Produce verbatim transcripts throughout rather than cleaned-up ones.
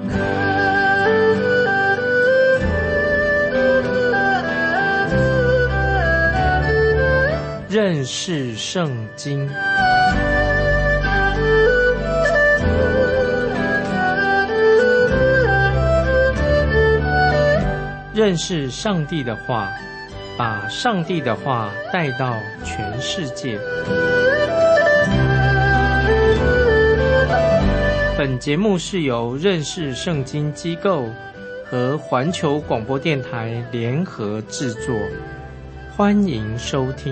认识圣经。认识上帝的话，把上帝的话带到全世界。本节目是由认识圣经机构和环球广播电台联合制作，欢迎收听。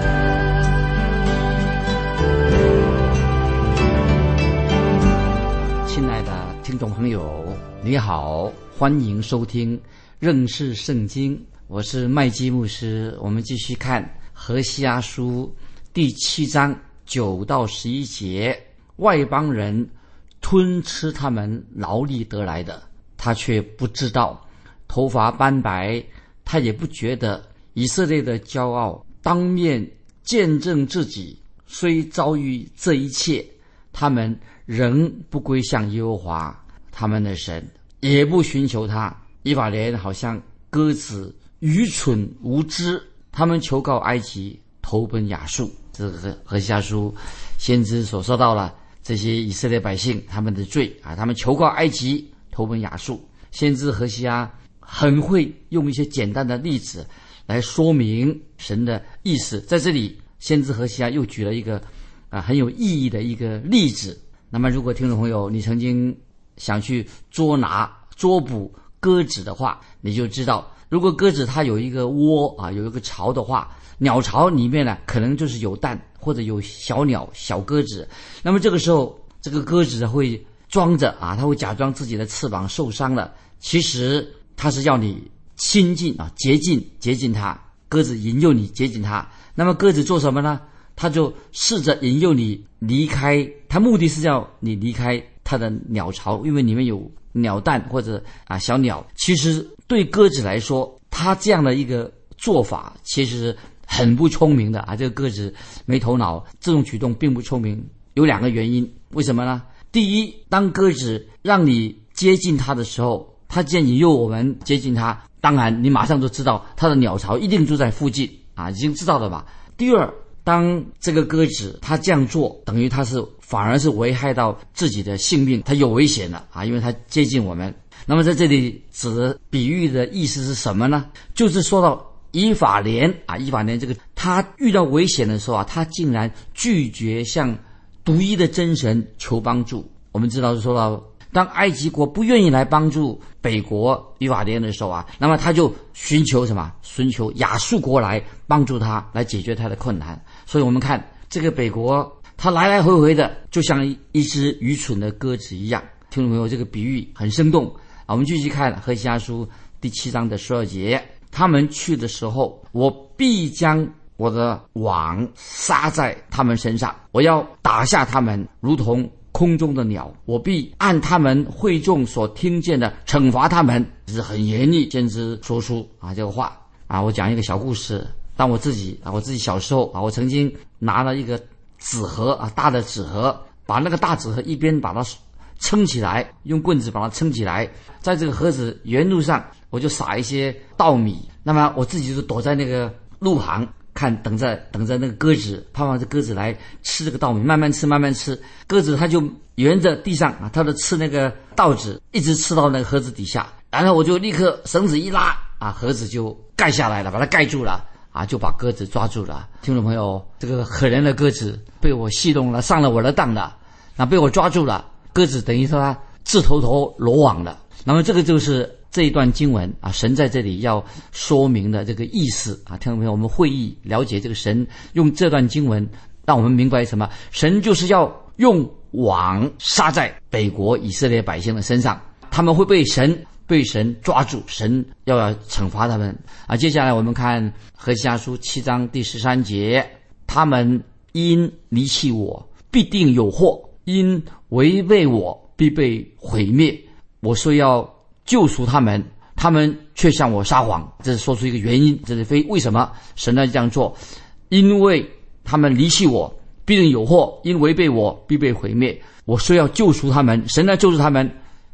亲爱的听众朋友，你好，欢迎收听认识圣经，我是麦基牧师。我们继续看何西阿书第七章九到十一节，外邦人吞吃他们劳力得来的，他却不知道；头发斑白，他也不觉得。以色列的骄傲当面见证自己，虽遭遇这一切，他们仍不归向耶和华他们的神，也不寻求他。以法莲好像鸽子，愚蠢无知，他们求告埃及，投奔亚述。这个何西阿书先知所说到了这些以色列百姓他们的罪啊，他们求告埃及，投奔亚述。先知何西阿很会用一些简单的例子来说明神的意思。在这里先知何西阿又举了一个啊很有意义的一个例子。那么如果听众朋友你曾经想去捉拿捉捕鸽子的话，你就知道，如果鸽子它有一个窝啊，有一个巢的话，鸟巢里面呢可能就是有蛋或者有小鸟小鸽子。那么这个时候这个鸽子会装着啊，它会假装自己的翅膀受伤了，其实它是要你亲近啊，接近接近它。鸽子引诱你接近它，那么鸽子做什么呢？它就试着引诱你离开，它目的是要你离开它的鸟巢，因为里面有鸟蛋或者啊小鸟。其实对鸽子来说，它这样的一个做法其实很不聪明的啊，这个鸽子没头脑，这种举动并不聪明。有两个原因，为什么呢？第一，当鸽子让你接近它的时候，它既然引诱我们接近它，当然你马上就知道它的鸟巢一定就在附近啊，已经知道了吧。第二，当这个鸽子它这样做，等于它是反而是危害到自己的性命，它有危险了啊，因为它接近我们。那么在这里指的比喻的意思是什么呢？就是说到以法莲啊，以法莲这个他遇到危险的时候啊，他竟然拒绝向独一的真神求帮助。我们知道说到，当埃及国不愿意来帮助北国以法莲的时候啊，那么他就寻求什么？寻求亚述国来帮助他，来解决他的困难。所以我们看这个北国，他来来回回的，就像一只愚蠢的鸽子一样。听众朋友，这个比喻很生动啊！我们继续看何西阿书第七章的十二节，他们去的时候，我必将我的网撒在他们身上，我要打下他们，如同空中的鸟，我必按他们会众所听见的惩罚他们。这是很严厉先知说出啊这个话啊。我讲一个小故事，当我自己啊我自己小时候啊，我曾经拿了一个纸盒啊，大的纸盒，把那个大纸盒一边把它撑起来，用棍子把它撑起来，在这个盒子原路上我就撒一些稻米，那么我自己就躲在那个路旁看，等着等着那个鸽子，盼望这鸽子来吃这个稻米，慢慢吃慢慢吃。鸽子它就沿着地上啊，它就吃那个稻子，一直吃到那个盒子底下，然后我就立刻绳子一拉啊，盒子就盖下来了，把它盖住了啊，就把鸽子抓住了。听众朋友，这个可怜的鸽子被我戏弄了，上了我的当了，那被我抓住了，鸽子等于说它自投投罗网了。那么这个就是这一段经文啊，神在这里要说明的这个意思啊，听众朋友，我们会意了解这个神用这段经文让我们明白什么？神就是要用网撒在北国以色列百姓的身上，他们会被神被神抓住，神要要惩罚他们啊。接下来我们看何西阿书七章第十三节，他们因离弃我，必定有祸；因违背我，必被毁灭。我说要救赎他们，他们却向我撒谎。这是说出一个原因，这是非为什么神要这样做？因为他们离弃我，必定有祸；因违背我，必被毁灭。我说要救赎他们，神来救赎他们，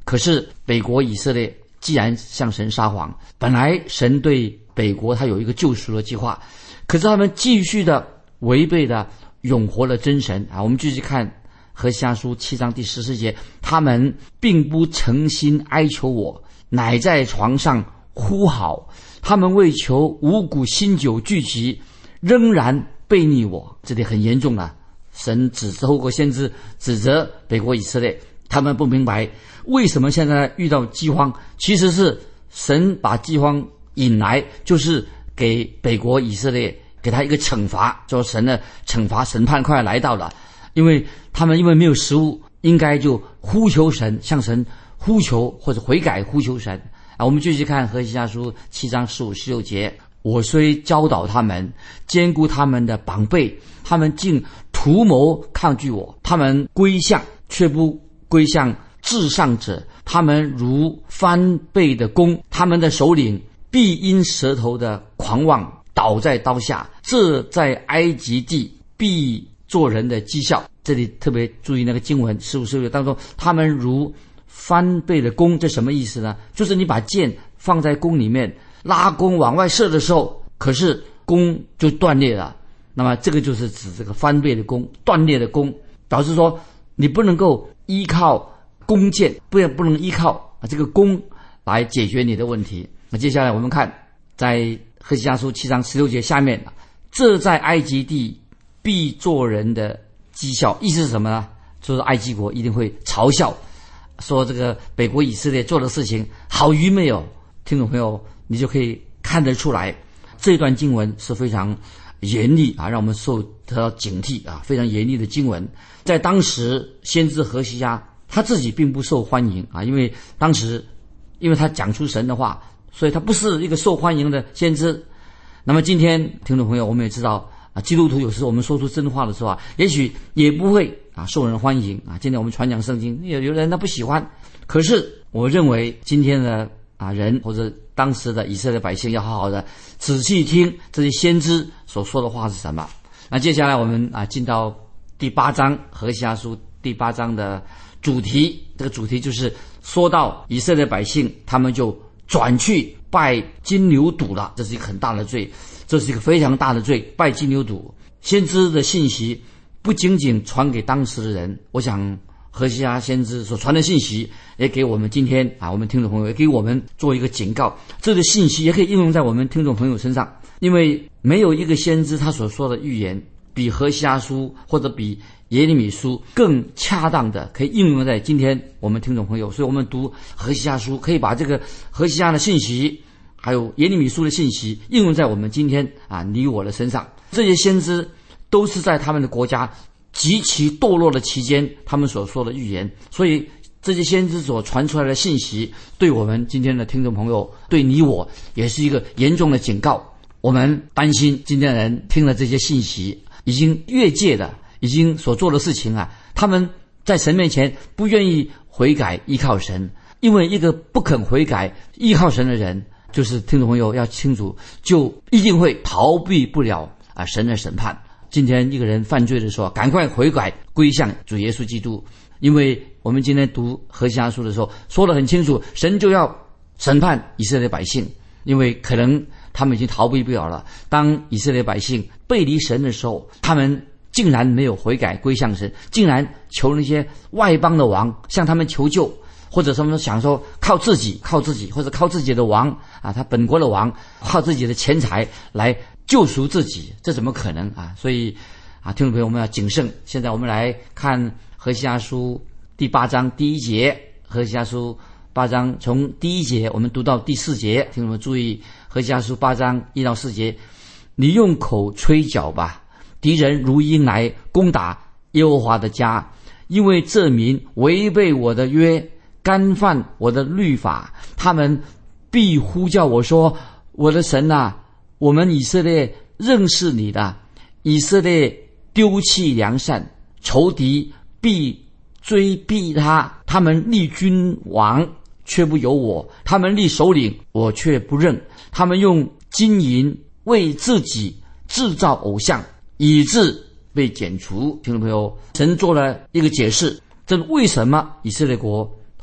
可是北国以色列既然向神撒谎，本来神对北国他有一个救赎的计划，可是他们继续的违背了永活的真神啊！我们继续看何西阿书七章第十四节，他们并不诚心哀求我，乃在床上呼号，他们为求五谷新酒聚集，仍然背逆我。这里很严重了，神指责透过先知指责北国以色列，他们不明白为什么现在遇到饥荒，其实是神把饥荒引来，就是给北国以色列给他一个惩罚，说神的惩罚审判快来到了，因为他们因为没有食物，应该就呼求神，向神呼求或者悔改呼求神啊。我们继续看何西阿书七章十五十六节，我虽教导他们，兼顾他们的膀臂，他们竟图谋抗拒我，他们归向却不归向至上者，他们如翻倍的弓，他们的首领必因舌头的狂妄倒在刀下，这在埃及地必做人的讥笑。这里特别注意那个经文十五十六当中，他们如翻倍的弓，这什么意思呢？就是你把箭放在弓里面，拉弓往外射的时候，可是弓就断裂了，那么这个就是指这个翻倍的弓，断裂的弓，表示说你不能够依靠弓箭，不不能依靠这个弓来解决你的问题。那接下来我们看在何西阿书七章十六节下面，这在埃及地必做人的讥笑，意思是什么呢？就是埃及国一定会嘲笑，说这个北国以色列做的事情好愚昧哦。听众朋友，你就可以看得出来，这段经文是非常严厉啊，让我们受得到警惕啊，非常严厉的经文。在当时，先知何西阿他自己并不受欢迎啊，因为当时因为他讲出神的话，所以他不是一个受欢迎的先知。那么今天听众朋友，我们也知道啊，基督徒有时我们说出真话的时候啊，也许也不会啊受人欢迎啊。今天我们传讲圣经，有有人他不喜欢，可是我认为今天的啊人或者当时的以色列百姓要好好的仔细听这些先知所说的话是什么。那接下来我们啊进到第八章何西阿书第八章的主题，这个主题就是说到以色列百姓他们就转去拜金牛犊了，这是一个很大的罪，这是一个非常大的罪，拜金牛犊。先知的信息不仅仅传给当时的人，我想何西阿先知所传的信息也给我们今天啊，我们听众朋友也给我们做一个警告，这个信息也可以应用在我们听众朋友身上，因为没有一个先知他所说的预言比何西阿书或者比耶利米书更恰当的可以应用在今天我们听众朋友，所以我们读何西阿书可以把这个何西阿的信息还有耶利米书的信息应用在我们今天啊你我的身上。这些先知都是在他们的国家极其堕落的期间他们所说的预言，所以这些先知所传出来的信息对我们今天的听众朋友，对你我也是一个严重的警告。我们担心今天的人听了这些信息已经越界的，已经所做的事情啊，他们在神面前不愿意悔改依靠神，因为一个不肯悔改依靠神的人，就是听众朋友要清楚，就一定会逃避不了啊神的审判。今天一个人犯罪的时候，赶快悔改归向主耶稣基督，因为我们今天读何西阿书的时候说得很清楚，神就要审判以色列百姓，因为可能他们已经逃避不了了。当以色列百姓背离神的时候，他们竟然没有悔改归向神，竟然求那些外邦的王向他们求救，或者他们想说靠自己靠自己或者靠自己的王啊，他本国的王靠自己的钱财来救赎自己，这怎么可能啊？所以啊，听众朋友我们要谨慎。现在我们来看何西阿书第八章第一节，何西阿书八章从第一节我们读到第四节，听众们注意，何西阿书八章一到四节，你用口吹角吧，敌人如鹰来攻打耶和华的家，因为这民违背我的约，干犯我的律法，他们必呼叫我说，我的神啊，我们以色列认识你的。以色列丢弃良善，仇敌必追逼他，他们立君王却不由我，他们立首领我却不认，他们用金银为自己制造偶像，以致被剪除。听众朋友，神做了一个解释，这为什么以色列国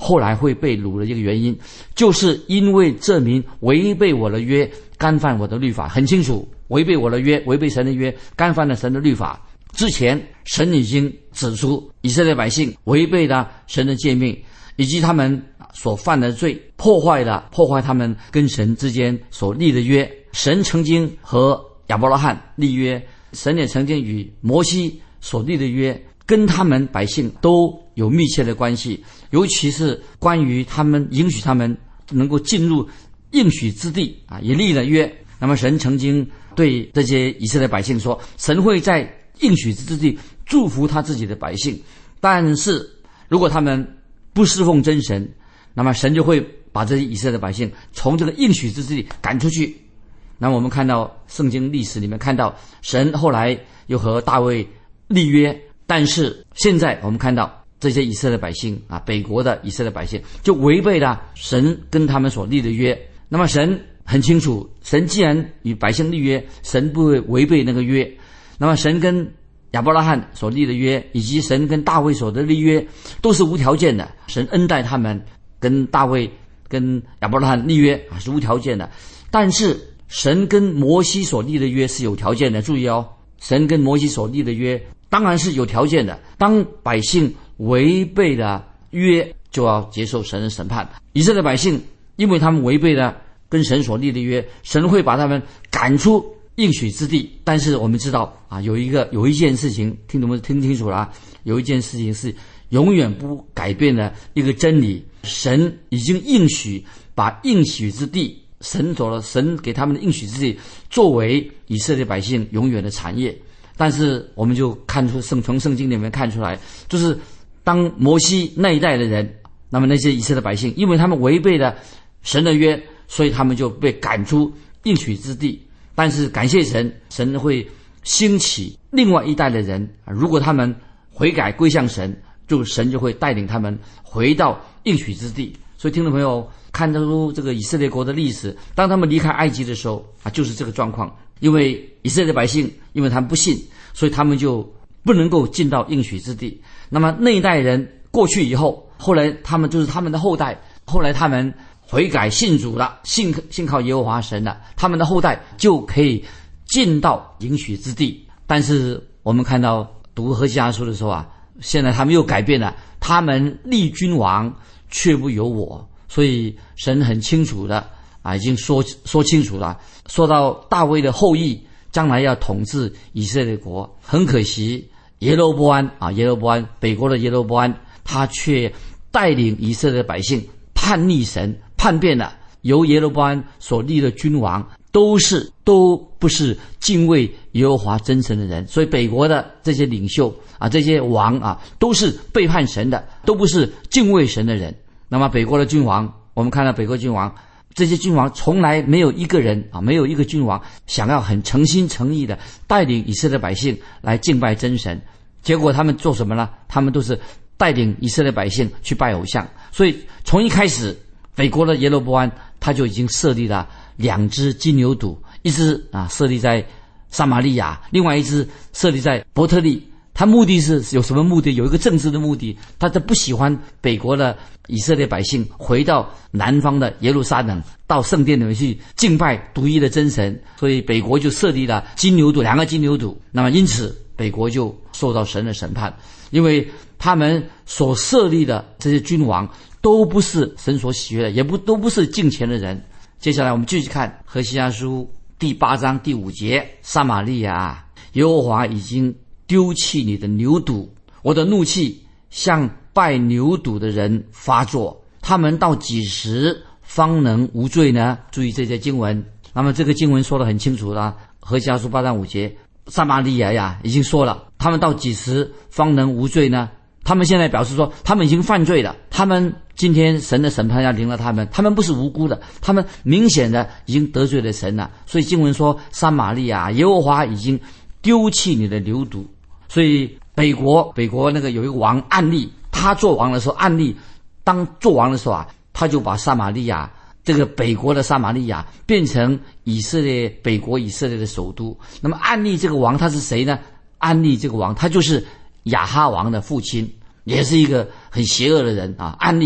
后来会被掳的一个原因，就是因为这民违背我的约，干犯我的律法。很清楚，违背我的约，违背神的约，干犯了神的律法。之前神已经指出以色列百姓违背了神的诫命，以及他们所犯的罪，破坏了破坏他们跟神之间所立的约。神曾经和亚伯拉罕立约，神也曾经与摩西所立的约跟他们百姓都有密切的关系，尤其是关于他们允许他们能够进入应许之地啊，也立了约。那么神曾经对这些以色列百姓说，神会在应许之地祝福他自己的百姓，但是如果他们不侍奉真神，那么神就会把这些以色列百姓从这个应许之地赶出去。那么我们看到圣经历史里面看到，神后来又和大卫立约，但是现在我们看到这些以色列百姓啊，北国的以色列百姓就违背了神跟他们所立的约。那么神很清楚，神既然与百姓立约，神不会违背那个约。那么神跟亚伯拉罕所立的约，以及神跟大卫所的立约，都是无条件的。神恩待他们，跟大卫跟亚伯拉罕立约啊是无条件的。但是神跟摩西所立的约是有条件的。注意哦，神跟摩西所立的约当然是有条件的，当百姓违背了约，就要接受神的审判。以色列百姓因为他们违背了跟神所立的约，神会把他们赶出应许之地。但是我们知道啊，有一个有一件事情，听懂没？听清楚了啊！有一件事情是永远不改变的一个真理，神已经应许把应许之地，神走了，神给他们的应许之地，作为以色列百姓永远的产业。但是我们就看出圣从圣经里面看出来，就是当摩西那一代的人，那么那些以色列百姓，因为他们违背了神的约，所以他们就被赶出应许之地。但是感谢神，神会兴起另外一代的人，如果他们悔改归向神，就神就会带领他们回到应许之地。所以听众朋友看出这个以色列国的历史，当他们离开埃及的时候啊，就是这个状况。因为以色列百姓，因为他们不信，所以他们就不能够进到应许之地。那么那一代人过去以后，后来他们就是他们的后代，后来他们悔改信主了，信信靠耶和华神了，他们的后代就可以进到应许之地。但是我们看到读何西阿书的时候啊，现在他们又改变了，他们立君王却不由我。所以神很清楚的啊，已经说说清楚了，说到大卫的后裔将来要统治以色列国。很可惜耶罗波安啊，耶罗波安北国的耶罗波安，他却带领以色列百姓叛逆神，叛变了。由耶罗波安所立的君王都是都不是敬畏耶和华真神的人，所以北国的这些领袖啊，这些王啊，都是背叛神的，都不是敬畏神的人。那么北国的君王，我们看到北国君王，这些君王从来没有一个人啊，没有一个君王想要很诚心诚意的带领以色列百姓来敬拜真神。结果他们做什么呢？他们都是带领以色列百姓去拜偶像。所以从一开始，北国的耶罗波安他就已经设立了两只金牛犊，一只啊设立在撒玛利亚，另外一只设立在伯特利。他目的是有什么目的？有一个政治的目的，他就不喜欢北国的以色列百姓回到南方的耶路撒冷，到圣殿里面去敬拜独一的真神，所以北国就设立了金牛犊，两个金牛犊。那么因此北国就受到神的审判，因为他们所设立的这些君王都不是神所喜悦的，也不都不是敬虔的人。接下来我们继续看何西阿书第八章第五节，撒玛利亚，耶和华已经丢弃你的牛犊，我的怒气向拜牛犊的人发作，他们到几时方能无罪呢？注意这些经文，那么这个经文说得很清楚了，何西阿书八章五节，撒玛利亚呀已经说了，他们到几时方能无罪呢？他们现在表示说他们已经犯罪了，他们今天神的审判要临了他们，他们不是无辜的，他们明显的已经得罪了神了。所以经文说撒玛利亚，耶和华已经丢弃你的牛犊。所以北国北国那个有一个王暗利，他做王的时候，暗利当做王的时候啊，他就把撒玛利亚这个北国的撒玛利亚变成以色列北国以色列的首都。那么暗利这个王他是谁呢？暗利这个王他就是亚哈王的父亲，也是一个很邪恶的人啊。暗利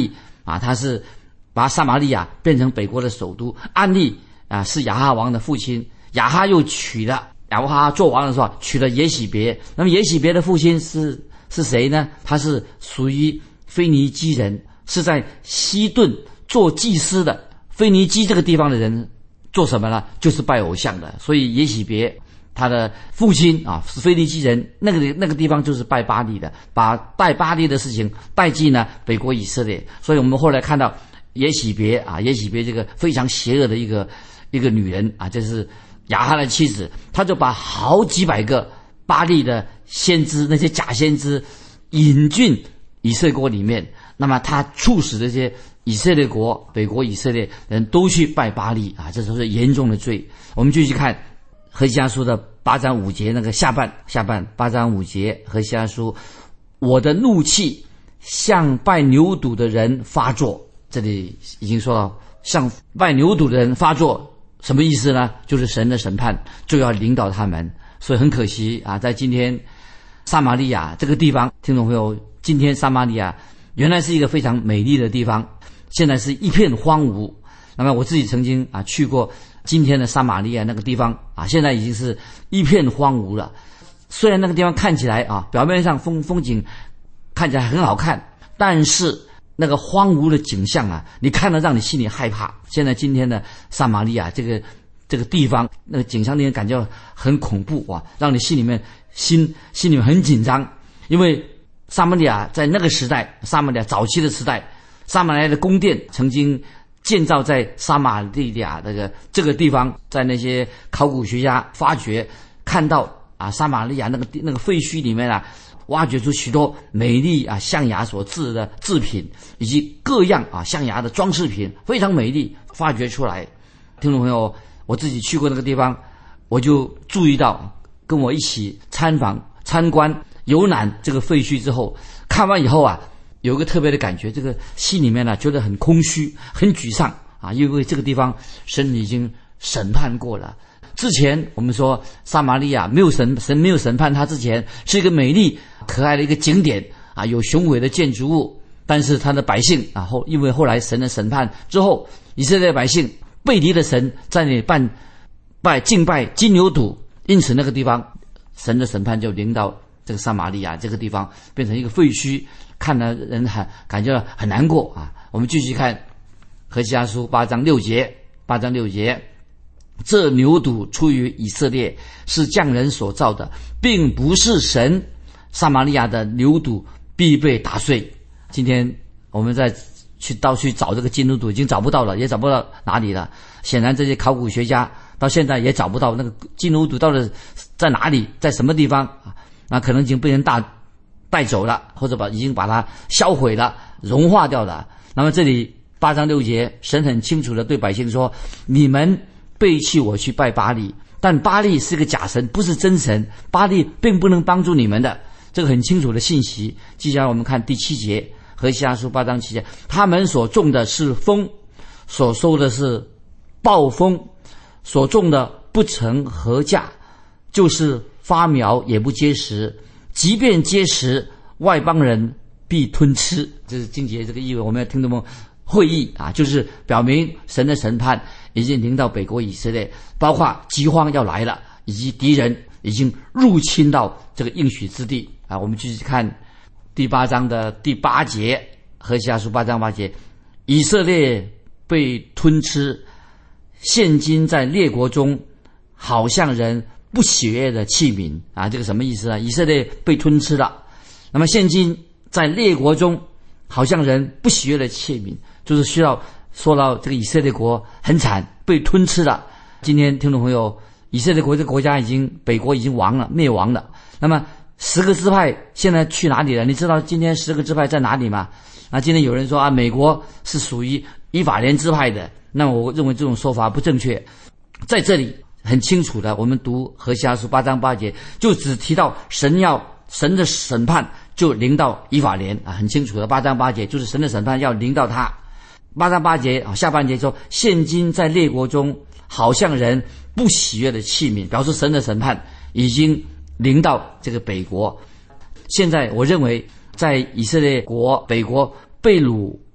啊，他是把撒玛利亚变成北国的首都。暗利啊是亚哈王的父亲，亚哈又娶了亚哈做王的时候娶了耶洗别。那么耶洗别的父亲是是谁呢？他是属于腓尼基人，是在西顿做祭司的。腓尼基这个地方的人做什么呢？就是拜偶像的。所以耶洗别他的父亲啊是腓尼基人，那个那个地方就是拜巴力的，把拜巴力的事情带进了北国以色列。所以我们后来看到耶洗别啊，耶洗别这个非常邪恶的一个一个女人啊，这是亚哈的妻子，他就把好几百个巴力的先知，那些假先知引进以色列国里面。那么他促使这些以色列国北国以色列人都去拜巴力啊，这都是严重的罪。我们继续看何西阿书的八章五节那个下半下半八章五节，何西阿书，我的怒气向拜牛犊的人发作。这里已经说到向拜牛犊的人发作，什么意思呢？就是神的审判就要领导他们。所以很可惜啊，在今天撒玛利亚这个地方，听众朋友，今天撒玛利亚原来是一个非常美丽的地方，现在是一片荒芜。那么我自己曾经啊去过今天的撒玛利亚那个地方啊，现在已经是一片荒芜了。虽然那个地方看起来啊，表面上风风景看起来很好看，但是那个荒芜的景象啊，你看了让你心里害怕。现在今天的撒玛利亚这个这个地方，那个景象令人感觉很恐怖啊，让你心里面心心里面很紧张。因为撒玛利亚在那个时代，撒玛利亚早期的时代，撒玛利亚的宫殿曾经建造在撒玛利亚这个这个地方，在那些考古学家发掘看到啊，撒玛利亚那个那个废墟里面啊，挖掘出许多美丽啊象牙所制的制品，以及各样啊象牙的装饰品，非常美丽，发掘出来。听众朋友，我自己去过那个地方，我就注意到，跟我一起参访参观游览这个废墟之后，看完以后啊，有一个特别的感觉，这个心里面呢、啊、觉得很空虚，很沮丧啊，因为这个地方神已经审判过了。之前我们说撒玛利亚没有神神没有审判它之前，是一个美丽可爱的一个景点啊，有雄伟的建筑物，但是他的百姓啊后因为后来神的审判之后，以色列百姓背离了神，在那里拜拜敬拜金牛犊，因此那个地方神的审判就临到这个撒玛利亚这个地方，变成一个废墟，看了人很感觉很难过啊。我们继续看何西阿书八章六节，八章六节，这牛犊出于以色列，是匠人所造的，并不是神。撒玛利亚的牛犊必被打碎。今天我们在去到处找这个金牛犊，已经找不到了，也找不到哪里了。显然这些考古学家到现在也找不到那个金牛犊到底在哪里，在什么地方啊？那可能已经被人大带走了，或者把已经把它销毁了，融化掉了。那么这里八章六节，神很清楚地对百姓说，你们背弃我去拜巴力，但巴力是个假神，不是真神，巴力并不能帮助你们的。这个很清楚的信息。接下来我们看第七节，何西阿书八章七节，他们所种的是风，所收的是暴风，所种的不成禾稼，就是发苗也不结实，即便结实，外邦人必吞吃。这是经节这个意味，我们要听懂吗？会议啊，就是表明神的审判已经临到北国以色列，包括饥荒要来了，以及敌人已经入侵到这个应许之地啊。我们继续看第八章的第八节，何西阿书八章八节，以色列被吞吃，现今在列国中，好像人不喜悦的器皿啊。这个什么意思啊？以色列被吞吃了，那么现今在列国中，好像人不喜悦的器皿，就是需要说到这个以色列国很惨，被吞吃了。今天听众朋友，以色列国这个国家已经北国已经亡了，灭亡了。那么十个支派现在去哪里了？你知道今天十个支派在哪里吗？啊，今天有人说啊，美国是属于以法莲支派的，那么我认为这种说法不正确。在这里很清楚的，我们读何西阿书八章八节，就只提到神要神的审判就临到以法莲啊，很清楚的，八章八节就是神的审判要临到他。八章八节啊，下半节说，现今在列国中，好像人不喜悦的器皿，表示神的审判已经临到这个北国。现在我认为，在以色列国北国被掳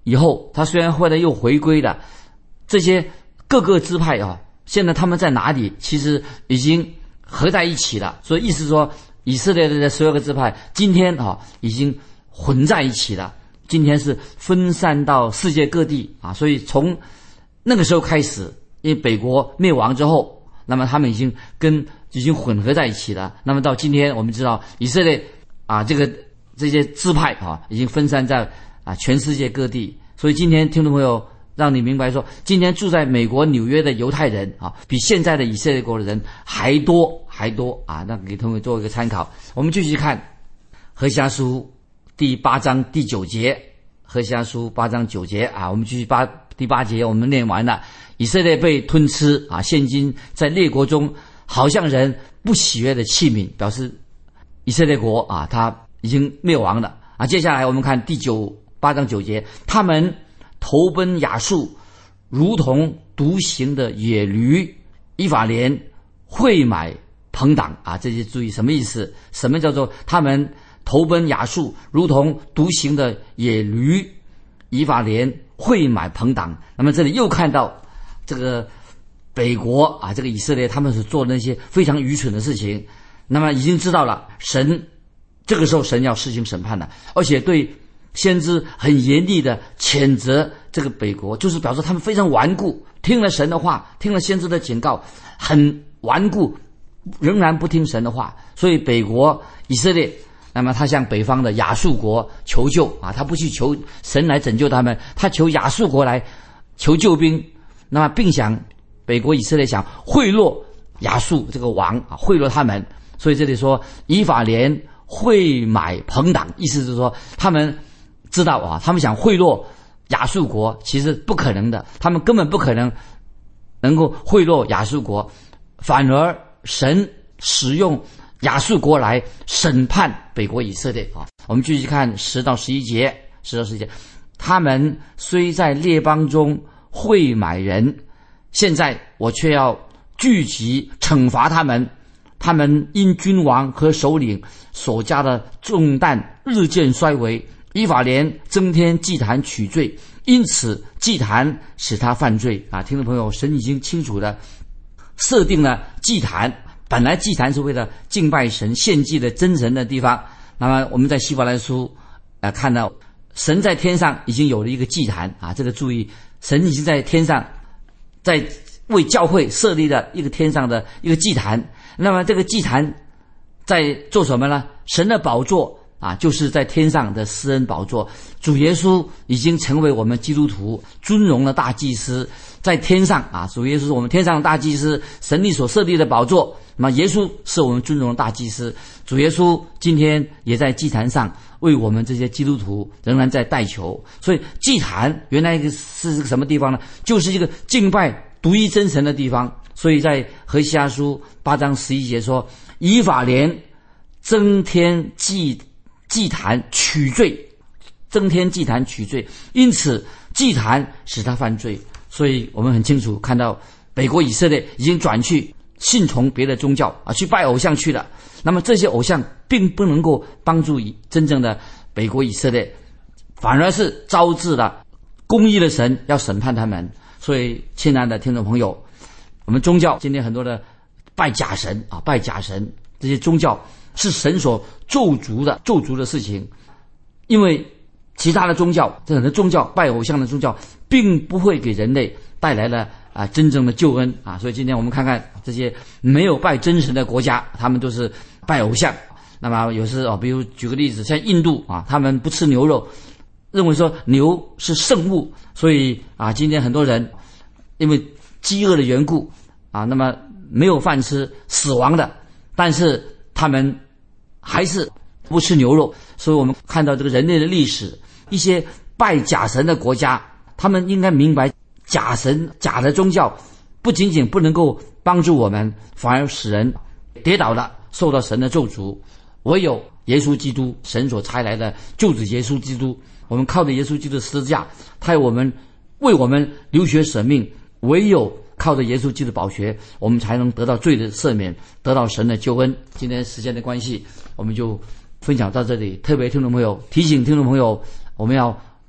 以后，他虽然后来又回归了，这些各个支派啊，现在他们在哪里？其实已经合在一起了。所以意思说，以色列的十二个支派今天啊已经混在一起了。今天是分散到世界各地啊，所以从那个时候开始，因为北国灭亡之后，那么他们已经跟已经混合在一起了。那么到今天，我们知道以色列啊，这个这些支派啊，已经分散在啊全世界各地。所以今天听众朋友，让你明白说，今天住在美国纽约的犹太人啊，比现在的以色列国的人还多还多啊。那给同学做一个参考。我们继续看何西阿书第八章第九节，何西阿书八章九节啊，我们继续八第八节我们念完了。以色列被吞吃啊，现今在列国中好像人不喜悦的器皿，表示以色列国啊，它已经灭亡了啊。接下来我们看第九八章九节，他们投奔亚述，如同独行的野驴，以法莲会买朋党啊。这些注意什么意思？什么叫做他们投奔亚述，如同独行的野驴，以法莲会买朋党。那么这里又看到这个北国啊，这个以色列他们所做的那些非常愚蠢的事情。那么已经知道了，神这个时候神要施行审判了，而且对先知很严厉的谴责这个北国，就是表示他们非常顽固，听了神的话，听了先知的警告，很顽固，仍然不听神的话。所以北国以色列，那么他向北方的亚述国求救啊，他不去求神来拯救他们，他求亚述国来求救兵。那么并想北国以色列想贿赂亚述这个王啊，贿赂他们。所以这里说以法莲会买朋党，意思是说他们知道啊，他们想贿赂亚述国其实不可能的，他们根本不可能能够贿赂亚述国，反而神使用亚述国来审判北国以色列啊。我们继续看十到十一节，十到十一节，他们虽在列邦中会买人，现在我却要聚集惩罚他们。他们因君王和首领所加的重担日渐衰微，以法莲增添祭坛取罪，因此祭坛使他犯罪啊！听众朋友，神已经清楚的设定了祭坛，本来祭坛是为了敬拜神、献祭的真神的地方。那么我们在希伯来书呃看到神在天上已经有了一个祭坛啊，这个注意，神已经在天上在为教会设立了一个天上的一个祭坛。那么这个祭坛在做什么呢？神的宝座啊，就是在天上的施恩宝座。主耶稣已经成为我们基督徒尊荣的大祭司，在天上啊，主耶稣是我们天上的大祭司，神力所设立的宝座。那么耶稣是我们尊荣的大祭司，主耶稣今天也在祭坛上为我们这些基督徒仍然在代求。所以祭坛原来是个什么地方呢？就是一个敬拜独一真神的地方。所以在何西阿书八章十一节说，以法莲增添祭祭坛取罪，增添祭坛取罪，因此祭坛使他犯罪。所以我们很清楚看到北国以色列已经转去信从别的宗教啊，去拜偶像去了。那么这些偶像并不能够帮助真正的北国以色列，反而是招致了公义的神要审判他们。所以亲爱的听众朋友，我们宗教今天很多的拜假神啊，拜假神，这些宗教是神所咒诅的咒诅的事情。因为其他的宗教，这很多宗教拜偶像的宗教并不会给人类带来了啊真正的救恩啊。所以今天我们看看这些没有拜真神的国家，他们都是拜偶像。那么有时啊，比如举个例子，像印度啊，他们不吃牛肉，认为说牛是圣物，所以啊，今天很多人因为饥饿的缘故啊，那么没有饭吃，死亡的，但是他们还是不吃牛肉。所以我们看到这个人类的历史，一些拜假神的国家，他们应该明白假神假的宗教不仅仅不能够帮助我们，反而使人跌倒了，受到神的咒诅。唯有耶稣基督，神所差来的救主耶稣基督，我们靠着耶稣基督的十字架，他为我们为我们流血舍命，唯有靠着耶稣基督的宝血，我们才能得到罪的赦免，得到神的救恩。今天时间的关系，我们就分享到这里。特别听众朋友，提醒听众朋友，我们要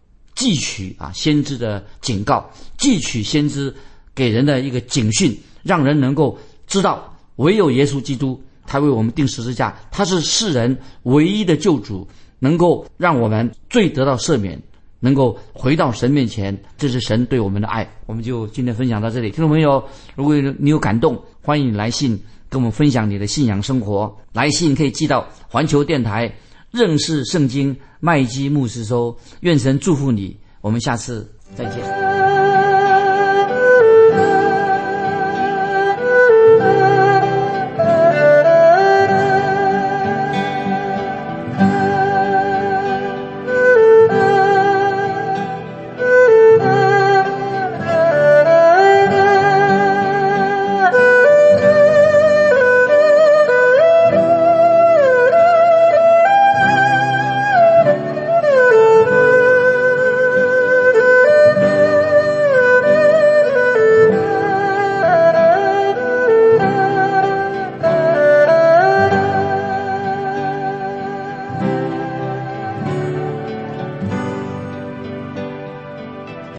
汲取啊先知的警告，汲取先知给人的一个警讯，让人能够知道唯有耶稣基督，他为我们钉十字架，他是世人唯一的救主，能够让我们罪得到赦免，能够回到神面前，这是神对我们的爱。我们就今天分享到这里，听众朋友，如果你有感动，欢迎你来信跟我们分享你的信仰生活。来信可以寄到环球电台认识圣经麦基牧师收。愿神祝福你，我们下次再见。